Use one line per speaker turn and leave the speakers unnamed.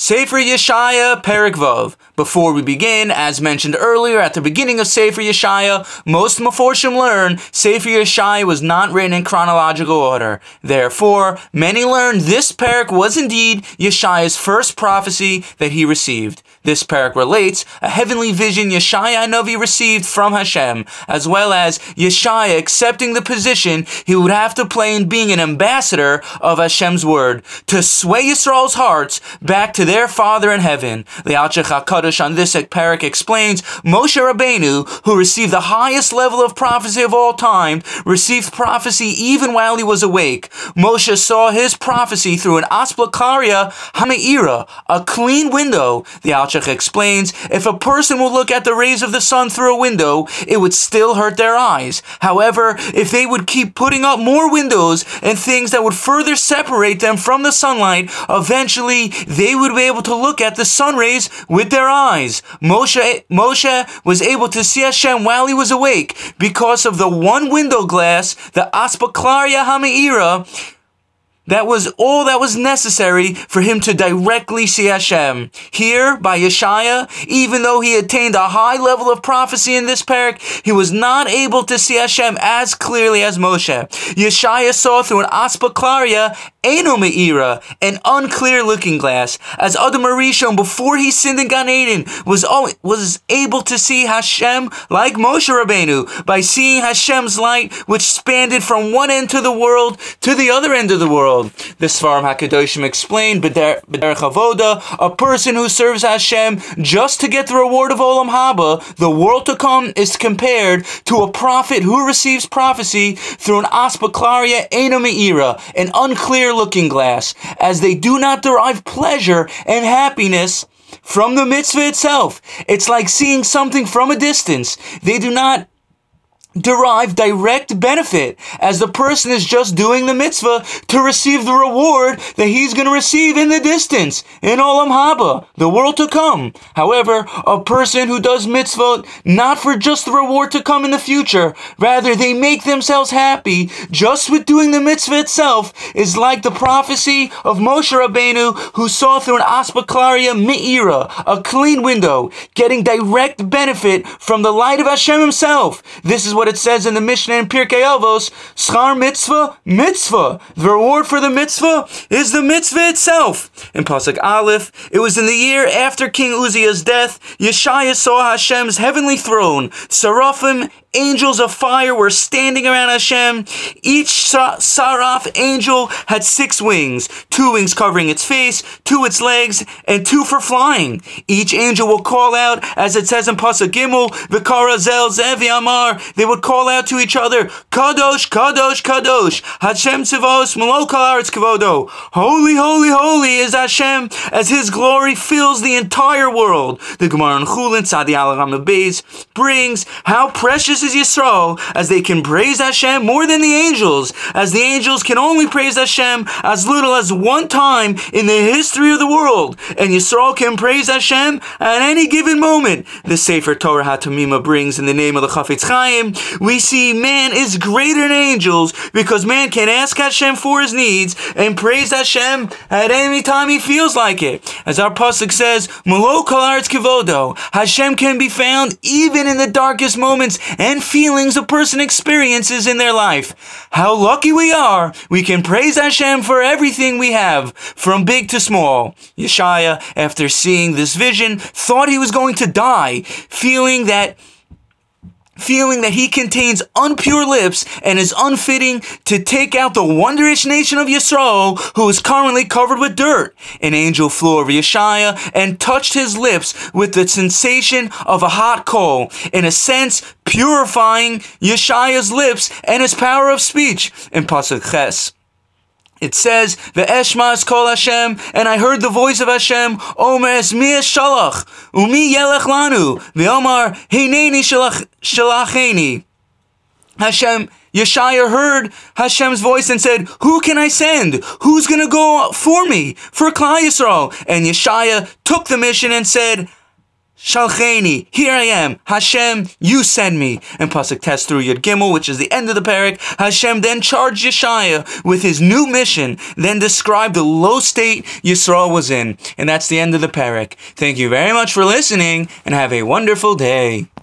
Sefer Yeshaya, Perek Vav. Before we begin, as mentioned earlier at the beginning of Sefer Yeshaya, most Meforshim learn Sefer Yeshaya was not written in chronological order. Therefore, many learn this Perek was indeed Yeshaya's first prophecy that he received. This Perek relates a heavenly vision Yeshaya Hanavi received from Hashem, as well as Yeshaya accepting the position he would have to play in being an ambassador of Hashem's word, to sway Yisrael's hearts back to their Father in heaven. The Alshich HaKadosh on this Perek explains, Moshe Rabbeinu, who received the highest level of prophecy of all time, received prophecy even while he was awake. Moshe saw his prophecy through an Asplakaria Hameira, a clean window. The Alshich explains, if a person will look at the rays of the sun through a window, it would still hurt their eyes. However, if they would keep putting up more windows and things that would further separate them from the sunlight, eventually they would be able to look at the sun rays with their eyes. Moshe was able to see Hashem while he was awake because of the one window glass, the Aspaklaria Hameira. That was all that was necessary for him to directly see Hashem. Here, by Yeshaya, even though he attained a high level of prophecy in this Perek, he was not able to see Hashem as clearly as Moshe. Yeshaya saw through an Aspaklaria Eino Me'ira, an unclear looking glass. As Adam Arishon, before he sinned in Gan Eden, was able to see Hashem like Moshe Rabbeinu, by seeing Hashem's light, which spanned from one end of the world to the other end of the world. The Sfarim HaKadoshim explained, B'derech Avoda, a person who serves Hashem just to get the reward of Olam Haba, the world to come, is compared to a prophet who receives prophecy through an Aspaklaria Eino Me'ira, an unclear looking glass, as they do not derive pleasure and happiness from the mitzvah itself. It's like seeing something from a distance. They do not derive direct benefit, as the person is just doing the mitzvah to receive the reward that he's going to receive in the distance, in Olam Haba, the world to come. However, a person who does mitzvah not for just the reward to come in the future, rather they make themselves happy just with doing the mitzvah itself, is like the prophecy of Moshe Rabbeinu, who saw through an Aspaklaria Me'ira, a clean window, getting direct benefit from the light of Hashem himself. This is what it says in the Mishnah in Pirkei Avos, Schar mitzvah, mitzvah. The reward for the mitzvah is the mitzvah itself. In Pasuk Aleph, it was in the year after King Uzziah's death, Yeshaya saw Hashem's heavenly throne. Seraphim, angels of fire, were standing around Hashem. Each Saraf angel had 6 wings, 2 wings covering its face, 2 its legs, and 2 for flying. Each angel will call out, as it says in Pasuk Gimel, V'kara zel zevi amar, they would call out to each other, Kadosh, Kadosh, Kadosh, Hashem Tzivos, Melok Haaretz Kavodo. Holy, holy, holy is Hashem, as his glory fills the entire world. The Gemara in Chulin, Tzadi Alarama Beis, brings, how precious is Yisrael, as they can praise Hashem more than the angels, as the angels can only praise Hashem as little as one time in the history of the world, and Yisrael can praise Hashem at any given moment. The Sefer Torah HaTamima brings, in the name of the Chafetz Chaim, we see man is greater than angels because man can ask Hashem for his needs and praise Hashem at any time he feels like it. As our pasuk says, Melok Haaretz Kavodo, Hashem can be found even in the darkest moments and feelings a person experiences in their life. How lucky we are! We can praise Hashem for everything we have, from big to small. Yeshaya, after seeing this vision, thought he was going to die, feeling that he contains unpure lips and is unfitting to take out the wondrous nation of Yisrael, who is currently covered with dirt. An angel flew over Yeshaya and touched his lips with the sensation of a hot coal, in a sense purifying Yeshaya's lips and his power of speech. In Pasuk Ches, it says, Ve'eshma es kol Hashem, and I heard the voice of Hashem, Omer es mi es shalach, umi yelech lanu, ve'omar heineni shalacheni. Yeshaya heard Hashem's voice and said, who can I send? Who's going to go for me, for Klal Yisrael? And Yeshaya took the mission and said, Shalcheni, here I am. Hashem, you send me. And Pasuk Tes through Yud Gimel, which is the end of the parak, Hashem then charged Yeshaya with his new mission, then described the low state Yisrael was in. And that's the end of the parak. Thank you very much for listening, and have a wonderful day.